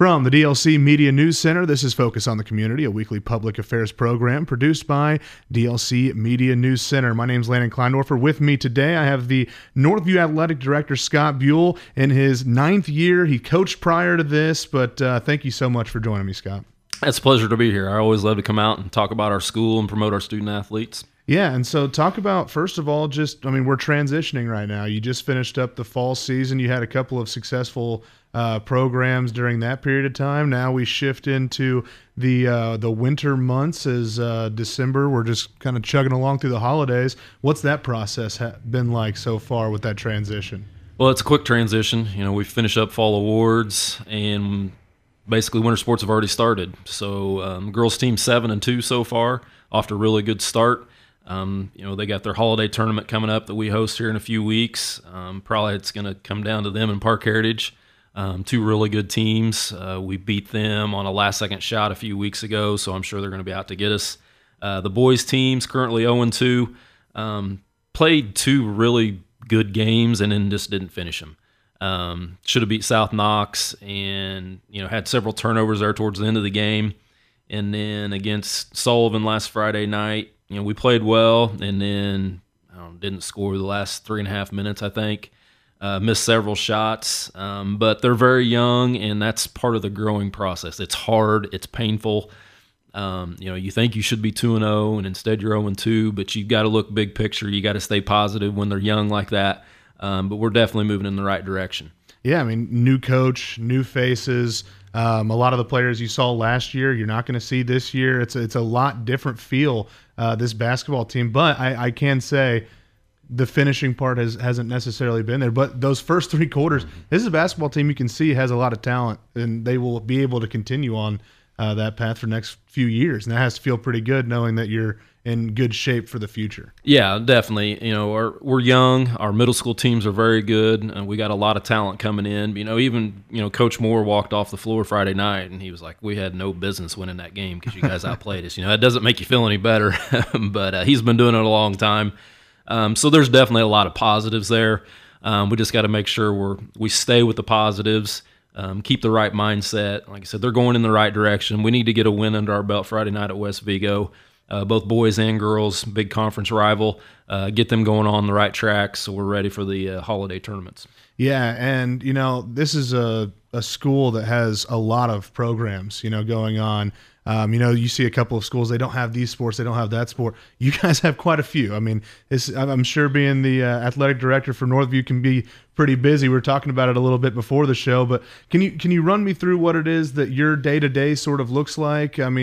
From the DLC Media News Center, this is Focus on the Community, a weekly public affairs program produced by DLC Media News Center. My name is Landon Kleindorfer. With me today, I have the Northview Athletic Director, Scott Buell, in his 9th year. He coached prior to this, but thank you so much for joining me, Scott. It's a pleasure to be here. I always love to come out and talk about our school and promote our student athletes. Yeah, and so talk about, first of all, we're transitioning right now. You just finished up the fall season. You had a couple of successful programs during that period of time. Now we shift into the winter months as December. We're just kind of chugging along through the holidays. What's that process been like so far with that transition? Well, it's a quick transition. You know, we finished up fall awards, and basically winter sports have already started. So girls team 7-2 so far, off to a really good start. They got their holiday tournament coming up that we host here in a few weeks. Probably it's going to come down to them and Park Heritage. Two really good teams. We beat them on a last-second shot a few weeks ago, so I'm sure they're going to be out to get us. The boys' team's currently 0-2. Played two really good games and then just didn't finish them. Should have beat South Knox and had several turnovers there towards the end of the game. And then against Sullivan last Friday night, we played well and then didn't score the last 3.5 minutes, I think. Missed several shots, but they're very young, and that's part of the growing process. It's hard, it's painful. You think you should be 2-0, and instead you're 0-2, but you've got to look big picture. You got to stay positive when they're young like that. But we're definitely moving in the right direction. Yeah, new coach, new faces. A lot of the players you saw last year, you're not going to see this year. It's a lot different feel, this basketball team. But I can say the finishing part hasn't necessarily been there. But those first 3 quarters, this is a basketball team you can see has a lot of talent, and they will be able to continue on that path for the next few years. And that has to feel pretty good knowing that you're in good shape for the future. Yeah, definitely. We're young. Our middle school teams are very good, and we got a lot of talent coming in. Even Coach Moore walked off the floor Friday night, and he was like, "We had no business winning that game because you guys outplayed us." That doesn't make you feel any better, but he's been doing it a long time. So there's definitely a lot of positives there. We just got to make sure we stay with the positives, keep the right mindset. Like I said, they're going in the right direction. We need to get a win under our belt Friday night at West Vigo. Both boys and girls, big conference rival, get them going on the right track so we're ready for the holiday tournaments. Yeah, and, this is a school that has a lot of programs, going on. You see a couple of schools, they don't have these sports, they don't have that sport. You guys have quite a few. I'm sure being the athletic director for Northview can be pretty busy. We were talking about it a little bit before the show, but can you run me through what it is that your day-to-day sort of looks like? On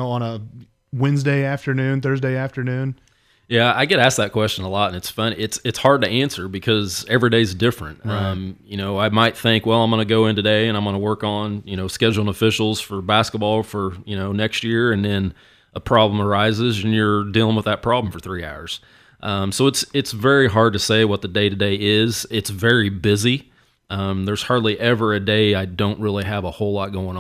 a Wednesday afternoon, Thursday afternoon? Yeah, I get asked that question a lot, and it's fun. It's hard to answer because every day's different. Right. I might think, well, I'm going to go in today and I'm going to work on, scheduling officials for basketball for, next year, and then a problem arises and you're dealing with that problem for 3 hours. So it's very hard to say what the day-to-day is. It's very busy. There's hardly ever a day I don't really have a whole lot going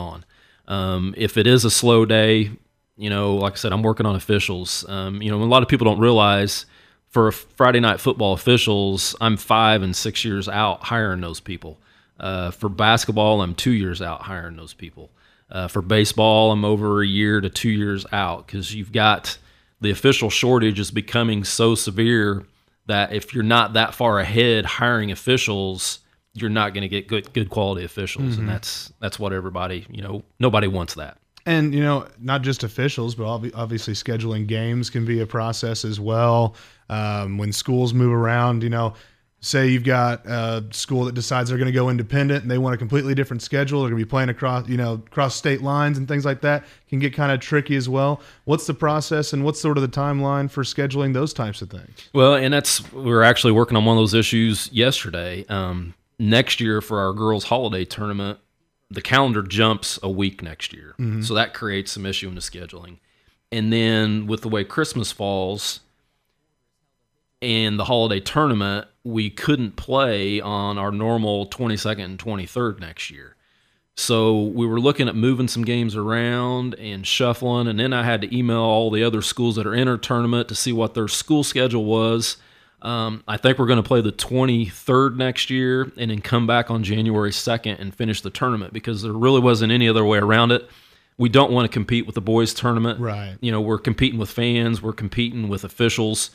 on. If it is a slow day, like I said, I'm working on officials. A lot of people don't realize for Friday night football officials, I'm 5 and 6 years out hiring those people. For basketball, I'm 2 years out hiring those people. For baseball, I'm over a year to 2 years out because you've got the official shortage is becoming so severe that if you're not that far ahead hiring officials, you're not going to get good quality officials. Mm-hmm. And that's what everybody, nobody wants that. And, not just officials, but obviously scheduling games can be a process as well. When schools move around, say you've got a school that decides they're going to go independent and they want a completely different schedule. They're going to be playing across state lines and things like that can get kind of tricky as well. What's the process and what's sort of the timeline for scheduling those types of things? Well, and we're actually working on one of those issues yesterday. Next year for our girls' holiday tournament, the calendar jumps a week next year. Mm-hmm. So that creates some issue in the scheduling. And then with the way Christmas falls and the holiday tournament, we couldn't play on our normal 22nd and 23rd next year. So we were looking at moving some games around and shuffling, and then I had to email all the other schools that are in our tournament to see what their school schedule was. I think we're going to play the 23rd next year and then come back on January 2nd and finish the tournament because there really wasn't any other way around it. We don't want to compete with the boys tournament. Right. We're competing with fans. We're competing with officials.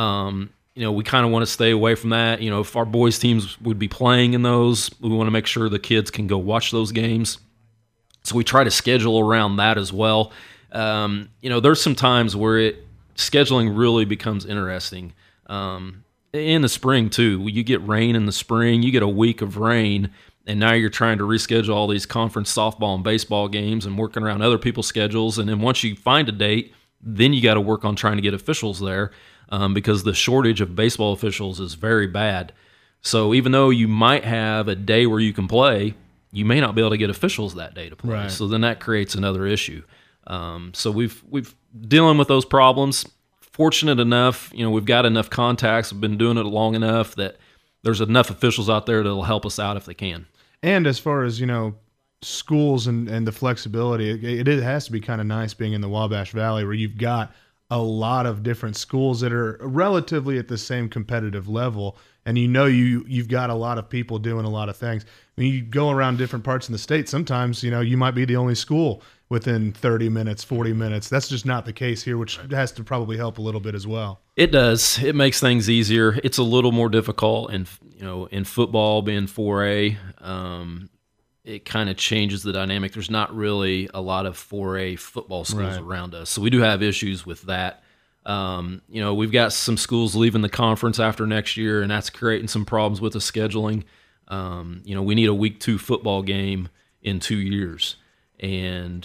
We kind of want to stay away from that. If our boys teams would be playing in those, we want to make sure the kids can go watch those games. So we try to schedule around that as well. There's some times where scheduling really becomes interesting. In the spring too, you get rain in the spring, you get a week of rain, and now you're trying to reschedule all these conference softball and baseball games and working around other people's schedules. And then once you find a date, then you got to work on trying to get officials there because the shortage of baseball officials is very bad. So even though you might have a day where you can play, you may not be able to get officials that day to play. Right. So then that creates another issue. So we've dealing with those problems. Fortunate enough, we've got enough contacts. We've been doing it long enough that there's enough officials out there that'll help us out if they can. And as far as, schools and the flexibility, it has to be kind of nice being in the Wabash Valley where you've got a lot of different schools that are relatively at the same competitive level. And you've got a lot of people doing a lot of things. When you go around different parts in the state, sometimes, you might be the only school within 30 minutes, 40 minutes. That's just not the case here, which has to probably help a little bit as well. It does. It makes things easier. It's a little more difficult in football being 4A. It kind of changes the dynamic. There's not really a lot of 4A football schools around us. So we do have issues with that. We've got some schools leaving the conference after next year, and that's creating some problems with the scheduling. We need a week 2 football game in 2 years. And,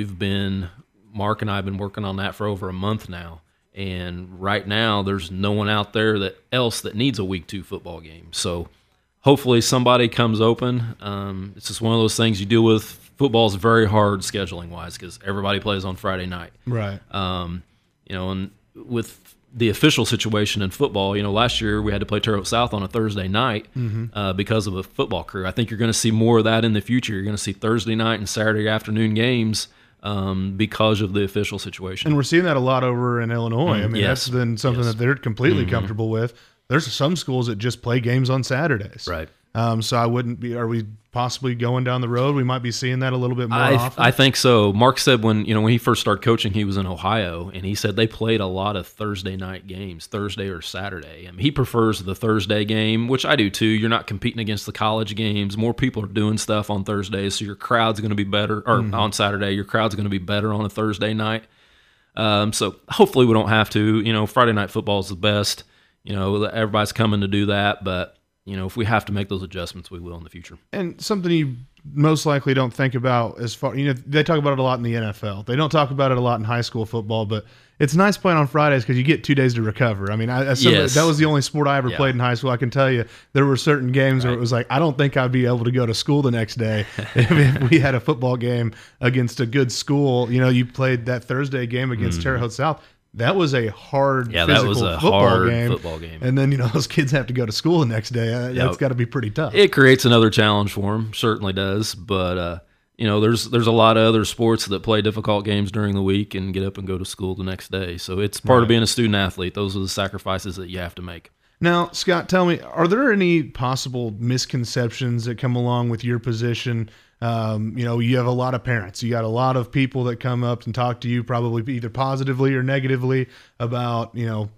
Mark and I have been working on that for over a month now. And right now there's no one out there that needs a week 2 football game. So hopefully somebody comes open. It's just one of those things you deal with. Football is very hard scheduling wise because everybody plays on Friday night. Right. And with the official situation in football, last year we had to play Terre Haute South on a Thursday night because of a football crew. I think you're going to see more of that in the future. You're going to see Thursday night and Saturday afternoon games because of the official situation. And we're seeing that a lot over in Illinois. That's been something that they're completely comfortable with. There's some schools that just play games on Saturdays. Right. So I wouldn't be. Are we possibly going down the road? We might be seeing that a little bit more often. I think so. Mark said when he first started coaching, he was in Ohio, and he said they played a lot of Thursday night games, Thursday or Saturday. He prefers the Thursday game, which I do too. You're not competing against the college games. More people are doing stuff on Thursdays, so your crowd's going to be better. Or on Saturday, your crowd's going to be better on a Thursday night. So hopefully we don't have to. Friday night football is the best. Everybody's coming to do that, but if we have to make those adjustments, we will in the future. And something you most likely don't think about as far, they talk about it a lot in the NFL. They don't talk about it a lot in high school football, but it's nice playing on Fridays because you get 2 days to recover. That was the only sport I ever played in high school. I can tell you there were certain games where it was like, I don't think I'd be able to go to school the next day if we had a football game against a good school. You played that Thursday game against Terre Haute South. That was a hard physical football game. And then, those kids have to go to school the next day. That's got to be pretty tough. It creates another challenge for them, certainly does. But, there's a lot of other sports that play difficult games during the week and get up and go to school the next day. So it's part of being a student athlete. Those are the sacrifices that you have to make. Now, Scott, tell me, are there any possible misconceptions that come along with your position? You have a lot of parents. You got a lot of people that come up and talk to you, probably either positively or negatively about,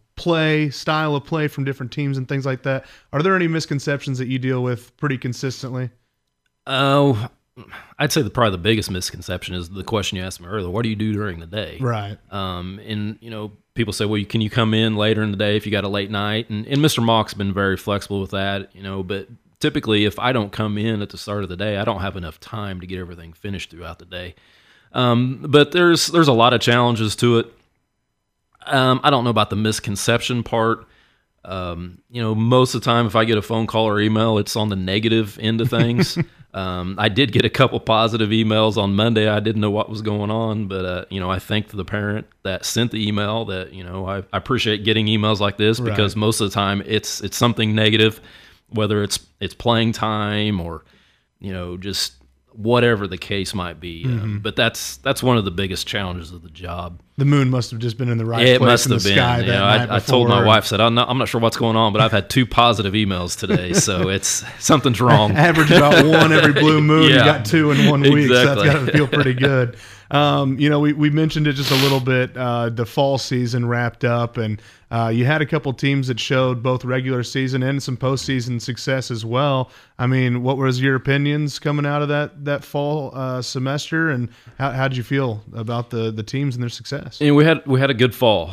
style of play from different teams and things like that. Are there any misconceptions that you deal with pretty consistently? Oh, I'd say probably the biggest misconception is the question you asked me earlier. What do you do during the day? Right. People say, well, can you come in later in the day if you got a late night? And Mr. Mock's been very flexible with that, but typically if I don't come in at the start of the day, I don't have enough time to get everything finished throughout the day. But there's a lot of challenges to it. I don't know about the misconception part. Most of the time if I get a phone call or email, it's on the negative end of things. I did get a couple positive emails on Monday. I didn't know what was going on, but I thanked the parent that sent the email that, I appreciate getting emails like this because most of the time it's something negative, whether it's playing time or, just whatever the case might be. But that's one of the biggest challenges of the job. The moon must have just been in the right It place must in the have been. sky that night I told my before. wife, said, I'm not sure what's going on, but I've had 2 positive emails today, so it's something's wrong. Average about 1 every blue moon. You Yeah. got 2 in 1 week, so Exactly. that's got to feel pretty good. We mentioned it just a little bit. The fall season wrapped up, and you had a couple teams that showed both regular season and some postseason success as well. I mean, what was your opinions coming out of that fall semester, and how did you feel about the teams and their success? And we had a good fall.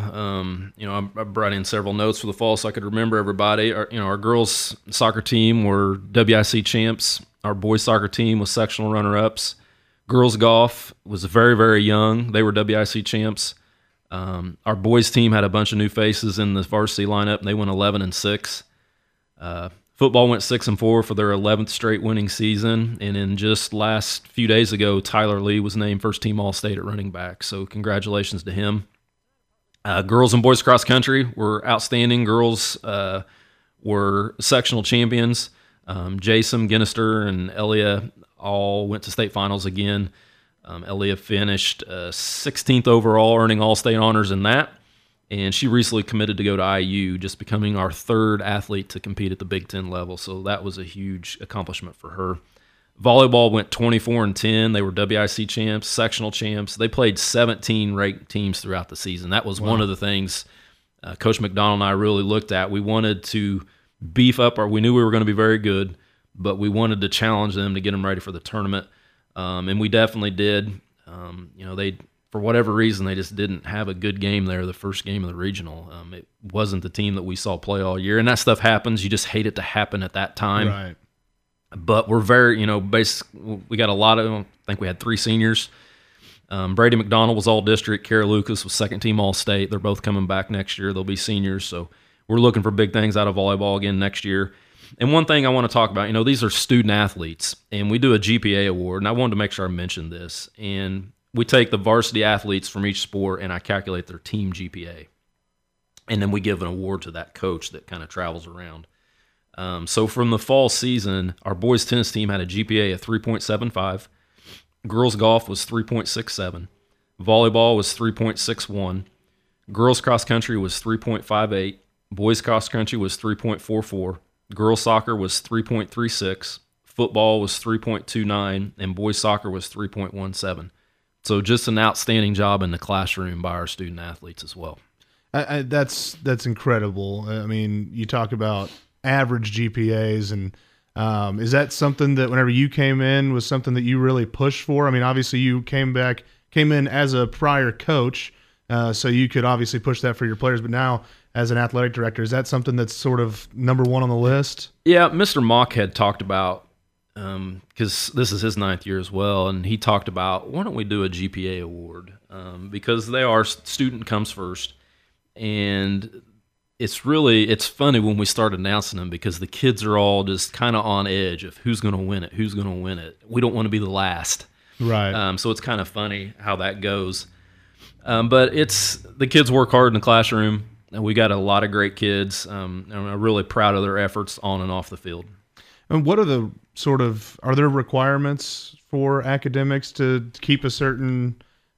I brought in several notes for the fall so I could remember everybody. Our girls soccer team were WIC champs. Our boys soccer team was sectional runner-ups. Girls golf was very, very young. They were WIC champs. Our boys team had a bunch of new faces in the varsity lineup, and they went 11-6. Football went 6-4 for their 11th straight winning season, and in just last few days ago, Tyler Lee was named first team All-State at running back. So congratulations to him. Girls and boys cross country were outstanding. Girls were sectional champions. Jason, Ginnister, and Elia all went to state finals again. Elia finished 16th overall, earning All-State honors in that. And she recently committed to go to IU, just becoming our 3rd athlete to compete at the Big Ten level. So that was a huge accomplishment for her. Volleyball went 24-10. They were WIC champs, sectional champs. They played 17 ranked teams throughout the season. That was one of the things Coach McDonald and I really looked at. We wanted to beef up we knew we were going to be very good, but we wanted to challenge them to get them ready for the tournament. And we definitely did. They, for whatever reason, they just didn't have a good game there, the first game of the regional. It wasn't the team that we saw play all year, and that stuff happens. You just hate it to happen at that time. Right. But we're very, we got a lot of, I think we had 3 seniors. Brady McDonald was all-district. Kara Lucas was second-team All-State. They're both coming back next year. They'll be seniors, so we're looking for big things out of volleyball again next year. And one thing I want to talk about, these are student athletes, and we do a GPA award, and I wanted to make sure I mentioned this. And we take the varsity athletes from each sport, and I calculate their team GPA. And then we give an award to that coach that kind of travels around. So from the fall season, our boys tennis team had a GPA of 3.75. Girls golf was 3.67. Volleyball was 3.61. Girls cross country was 3.58. Boys cross country was 3.44. Girls soccer was 3.36. Football was 3.29, and boys soccer was 3.17. So just an outstanding job in the classroom by our student athletes as well. That's incredible. I mean, you talk about average GPAs, and is that something that whenever you came in was something that you really pushed for? I mean, obviously you came in as a prior coach, so you could obviously push that for your players, but now as an athletic director, is that something that's sort of number 1 on the list? Yeah, Mr. Mock had talked about, because this is his 9th year as well, and he talked about, why don't we do a GPA award? Because student comes first, and it's funny when we start announcing them because the kids are all just kind of on edge of who's going to win it. We don't want to be the last. Right. So it's kind of funny how that goes. But the kids work hard in the classroom, and we got a lot of great kids. And I'm really proud of their efforts on and off the field. And what are are there requirements for academics to keep a certain,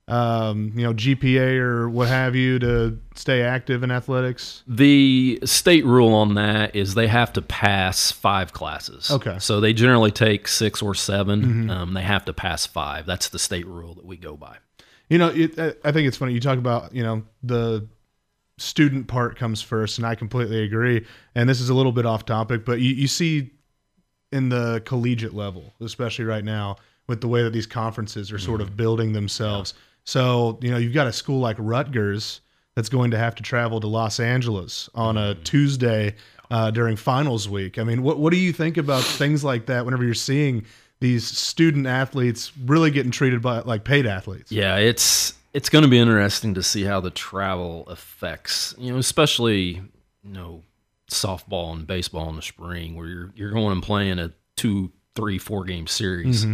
GPA or what have you to stay active in athletics? The state rule on that is they have to pass 5 classes. Okay. So they generally take 6 or 7. They have to pass 5. That's the state rule that we go by. I think it's funny. You talk about, the student part comes first, and I completely agree. And this is a little bit off topic, but you see in the collegiate level, especially right now, with the way that these conferences are sort of building themselves. Yeah. So, you've got a school like Rutgers that's going to have to travel to Los Angeles on a Tuesday during finals week. I mean, what do you think about things like that whenever you're seeing these student athletes really getting treated by like paid athletes? Yeah, it's going to be interesting to see how the travel affects, especially, softball and baseball in the spring where you're going and playing a 2, 3, 4 game series.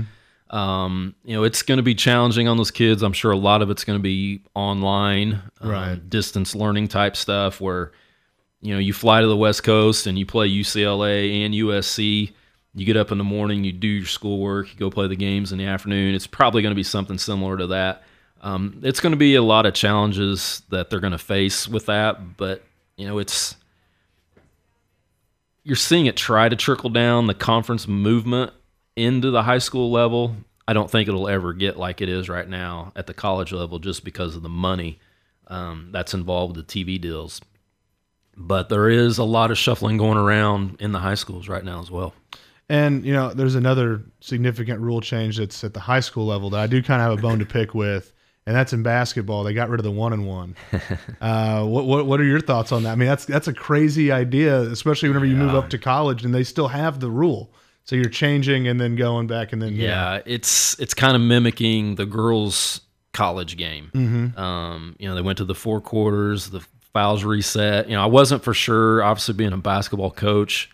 It's going to be challenging on those kids. I'm sure a lot of it's going to be online, distance learning type stuff where, you fly to the West Coast and you play UCLA and USC. You get up in the morning, you do your schoolwork, you go play the games in the afternoon. It's probably going to be something similar to that. It's going to be a lot of challenges that they're going to face with that, but you're seeing it try to trickle down the conference movement into the high school level. I don't think it'll ever get like it is right now at the college level just because of the money that's involved with the TV deals. But there is a lot of shuffling going around in the high schools right now as well. And, there's another significant rule change that's at the high school level that I do kind of have a bone to pick with, and that's in basketball. They got rid of the 1-and-1. What are your thoughts on that? I mean, that's a crazy idea, especially whenever you move up to college and they still have the rule. So you're changing and then going back and then it's kind of mimicking the girls' college game. Mm-hmm. They went to the 4 quarters, the fouls reset. I wasn't for sure, obviously being a basketball coach,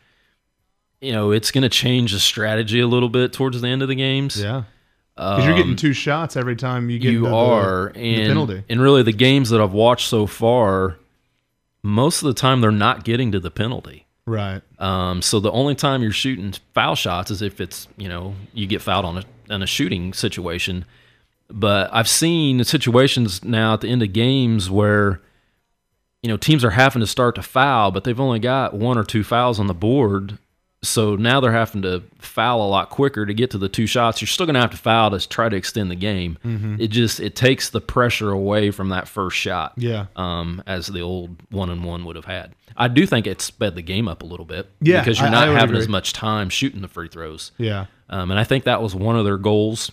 it's going to change the strategy a little bit towards the end of the games. Yeah. Because you're getting 2 shots every time you get the penalty. And really the games that I've watched so far, most of the time they're not getting to the penalty. Right. So the only time you're shooting foul shots is if it's, you get fouled on a shooting situation. But I've seen situations now at the end of games where, teams are having to start to foul, but they've only got 1 or 2 fouls on the board. So now they're having to foul a lot quicker to get to the 2 shots. You're still going to have to foul to try to extend the game. Mm-hmm. It takes the pressure away from that first shot. Yeah. As the old 1-and-1 would have had. I do think it sped the game up a little bit. Yeah. Because you're not having as much time shooting the free throws. Yeah. And I think that was one of their goals.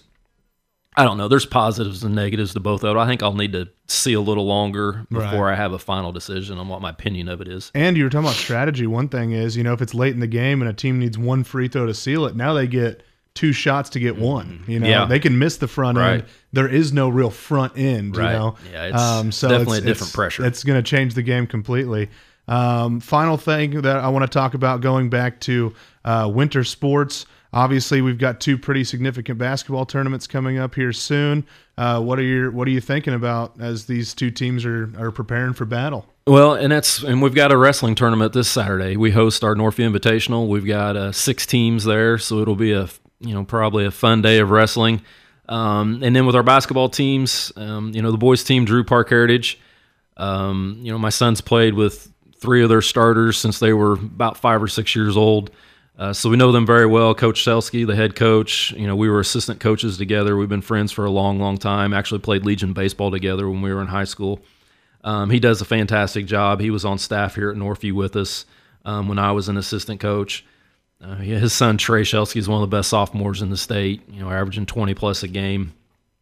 I don't know. There's positives and negatives to both of it. I think I'll need to see a little longer before I have a final decision on what my opinion of it is. And you were talking about strategy. One thing is, if it's late in the game and a team needs 1 free throw to seal it, now they get 2 shots to get 1. They can miss the front end. There is no real front end. Yeah, it's definitely a different pressure. It's going to change the game completely. Final thing that I want to talk about, going back to winter sports. Obviously, we've got 2 pretty significant basketball tournaments coming up here soon. What are you thinking about as these 2 teams are preparing for battle? Well, and we've got a wrestling tournament this Saturday. We host our Northview Invitational. We've got 6 teams there, so it'll be probably a fun day of wrestling. And then with our basketball teams, the boys team drew Park Heritage. My sons played with 3 of their starters since they were about 5 or 6 years old. So we know them very well. Coach Selsky, the head coach, we were assistant coaches together. We've been friends for a long, long time. Actually played Legion baseball together when we were in high school. He does a fantastic job. He was on staff here at Northview with us when I was an assistant coach. His son, Trey Selsky, is one of the best sophomores in the state, averaging 20-plus a game.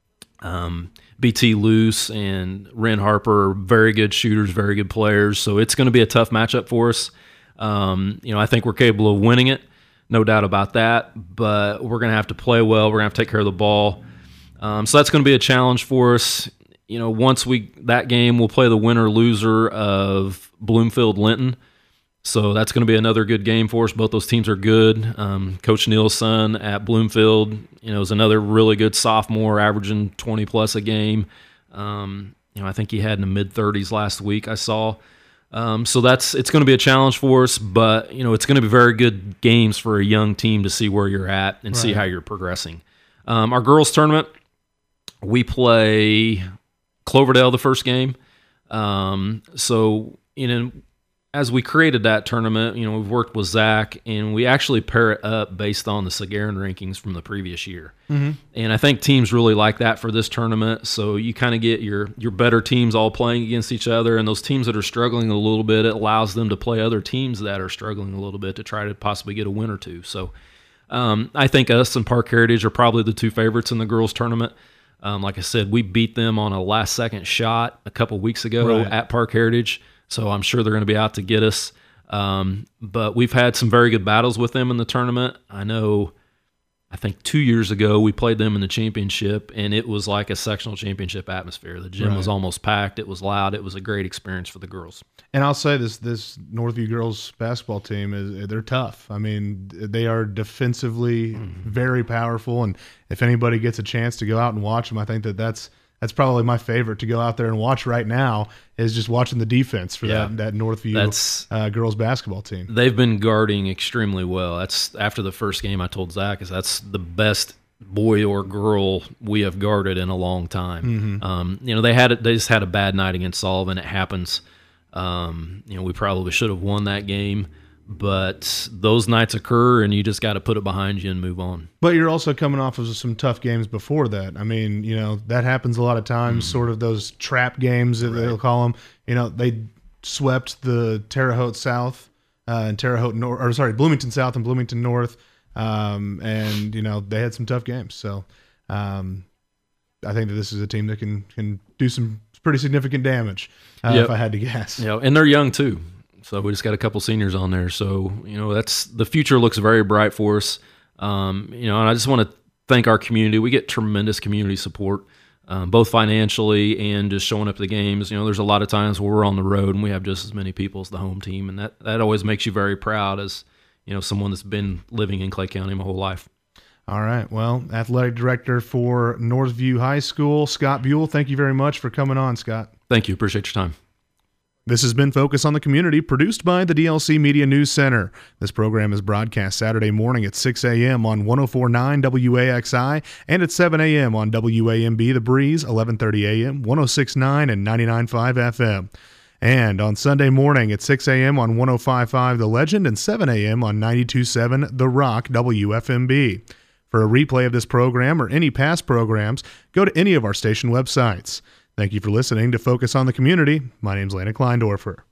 BT Luce and Ren Harper are very good shooters, very good players. So it's going to be a tough matchup for us. I think we're capable of winning it. No doubt about that, but we're going to have to play well. We're going to have to take care of the ball. So that's going to be a challenge for us. Once that game, we'll play the winner-loser of Bloomfield-Linton. So that's going to be another good game for us. Both those teams are good. Coach Neal's son at Bloomfield, is another really good sophomore, averaging 20-plus a game. I think he had in the mid-30s last week, I saw. So it's going to be a challenge for us, but it's going to be very good games for a young team to see where you're at and see how you're progressing. Our girls tournament, we play Cloverdale the first game. So as we created that tournament, we've worked with Zach, and we actually pair it up based on the Sagarin rankings from the previous year. Mm-hmm. And I think teams really like that for this tournament. So you kind of get your better teams all playing against each other, and those teams that are struggling a little bit, it allows them to play other teams that are struggling a little bit to try to possibly get a win or two. So I think us and Park Heritage are probably the 2 favorites in the girls tournament. Like I said, we beat them on a last-second shot a couple weeks ago at Park Heritage. So I'm sure they're going to be out to get us. But we've had some very good battles with them in the tournament. I think 2 years ago we played them in the championship, and it was like a sectional championship atmosphere. The gym was almost packed. It was loud. It was a great experience for the girls. And I'll say this Northview girls basketball team they're tough. I mean, they are defensively very powerful, and if anybody gets a chance to go out and watch them, I think that's that's probably my favorite to go out there and watch right now, is just watching the defense for that Northview girls basketball team. They've been guarding extremely well. That's after the first game I told Zach, that's the best boy or girl we have guarded in a long time. They just had a bad night against Sullivan. It happens. We probably should have won that game, but those nights occur, and you just got to put it behind you and move on. But you're also coming off of some tough games before that. I mean, that happens a lot of times, sort of those trap games that they'll call them. They swept the Terre Haute South and Bloomington South and Bloomington North. And they had some tough games. So I think that this is a team that can do some pretty significant damage, if I had to guess. And they're young too. So we just got a couple seniors on there. So, that's the future looks very bright for us. And I just want to thank our community. We get tremendous community support, both financially and just showing up to the games. There's a lot of times where we're on the road and we have just as many people as the home team. And that always makes you very proud as, someone that's been living in Clay County my whole life. All right. Well, athletic director for Northview High School, Scott Buell, thank you very much for coming on, Scott. Thank you. Appreciate your time. This has been Focus on the Community, produced by the DLC Media News Center. This program is broadcast Saturday morning at 6 a.m. on 104.9 WAXI and at 7 a.m. on WAMB The Breeze, 11:30 a.m., 106.9 and 99.5 FM. And on Sunday morning at 6 a.m. on 105.5 The Legend and 7 a.m. on 92.7 The Rock WFMB. For a replay of this program or any past programs, go to any of our station websites. Thank you for listening to Focus on the Community. My name's Landon Kleindorfer.